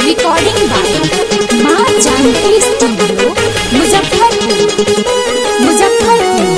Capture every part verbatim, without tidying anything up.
Recording by माँ Janaki studio Muzaffarpur Muzaffarpur.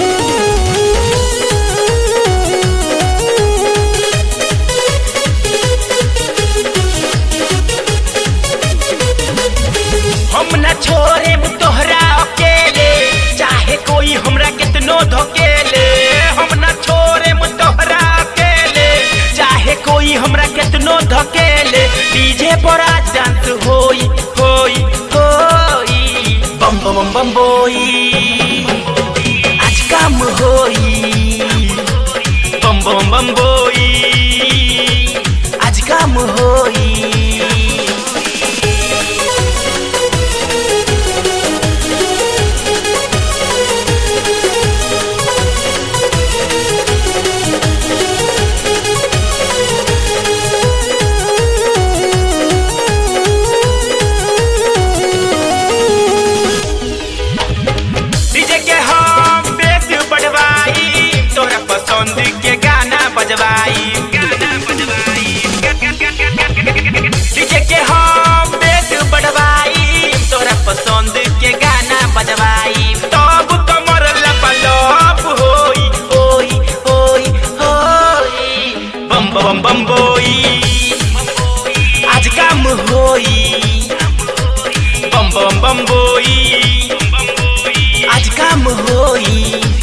हम न छोड़े तोहरा अकेले, चाहे कोई हमरा कितनो धकेले। हम न छोड़े तोहरा अकेले, चाहे कोई हमरा कितनो धकेले। डीजे पर आज डांस होई होई होई, बम बम बम बोई आज काम होई। बम बम बम बोई आज काम होई। के गाना बजवाई डीजे के हम बेस बढ़वाई, तोरा पसंद के गाना बजवाई। तब कमर लपलप होई होई होई होई, बम बम बम बोई आज काम होई। बम बम बम बोई आज काम होई।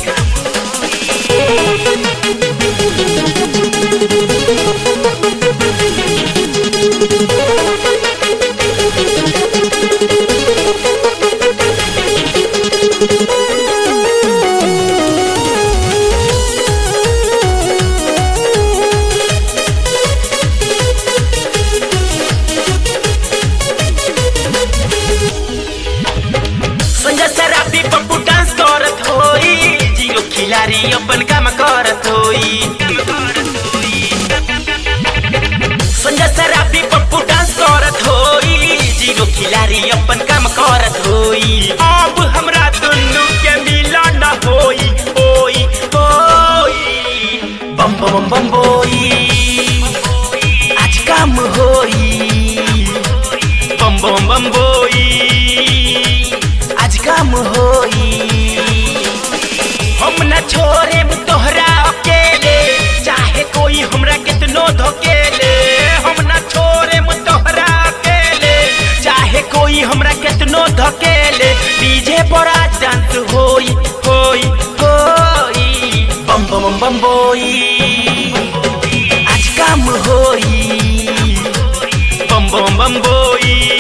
संजय शराबी पप्पू डांस करत होई, जीरो खिलाड़ी अपन काम करत होई। संजय शराबी पप्पू डांस करत होई, जीरो खिलाड़ी अपन काम करत होई। अब हमरा दुन्नु के मिलन होई होई होई, बम बम बम बोई आज काम होई। बम बम बम बोई आज काम होई। हम न छोड़े तोहरा अकेले, चाहे कोई हमरा कितनो धकेले। हम न छोड़े तोहरा अकेले, चाहे कोई हमरा कितनो धकेले। डीजे पर आज डांस होई होई होई, बम बम बम बोई आज काम होई। बम बम बम बोई